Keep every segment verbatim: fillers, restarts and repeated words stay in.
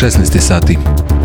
šesnaest sati.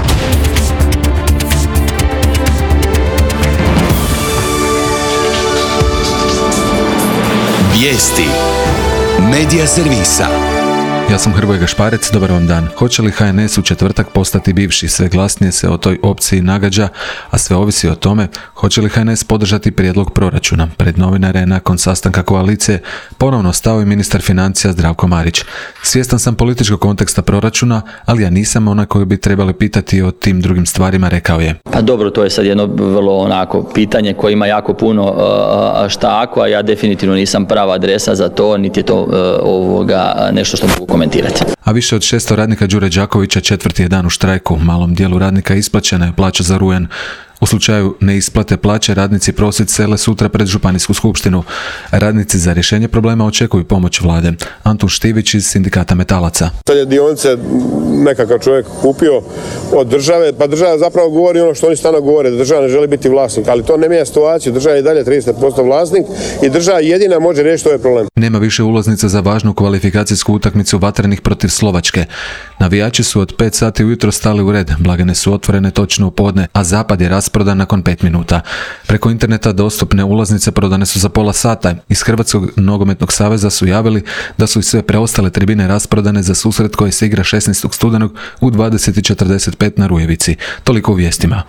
Vijesti Medija servisa. Ja sam Hrvoje Gašparec, dobar vam dan. Hoće li H N S u četvrtak postati bivši? Sve glasnije se o toj opciji nagađa, a sve ovisi o tome hoće li H N S podržati prijedlog proračuna. Pred novinare nakon sastanka koalicije ponovno stao i ministar financija Zdravko Marić. Svjestan sam političkog konteksta proračuna, ali ja nisam ona koju bi trebali pitati o tim drugim stvarima, rekao je. Pa dobro, to je sad jedno vrlo onako pitanje koje ima jako puno uh, šta ako, a ja definitivno nisam prava adresa za to, niti je to uh, ovoga nešto što mogu komentirati. A više od šesto radnika Đure Đakovića četvrti je dan u štrajku. Malom dijelu radnika isplaćena je plaća za rujan. U slučaju neisplate plaće radnici prosvjed sele sutra pred županijsku skupštinu. Radnici za rješenje problema očekuju pomoć vlade. Antun Štivić iz sindikata metalaca. Sad je dionice nekakav čovjek kupio od države, pa država zapravo govori ono što oni stalno govore, da država ne želi biti vlasnik, ali to ne mijenja situaciju, država je i dalje trideset posto vlasnik i država jedina može riješiti ovaj problem. Nema više ulaznica za važnu kvalifikacijsku utakmicu Vatrenih protiv Slovačke. Navijači su od pet sati ujutro stali u red, blagajne su otvorene točno u podne, a zapad je rasprodan nakon pet minuta. Preko interneta dostupne ulaznice prodane su za pola sata. Iz Hrvatskog nogometnog saveza su javili da su i sve preostale tribine rasprodane za susret koji se igra šesnaestog studenog u dvadeset i četrdeset pet na Rujevici. Toliko u vijestima.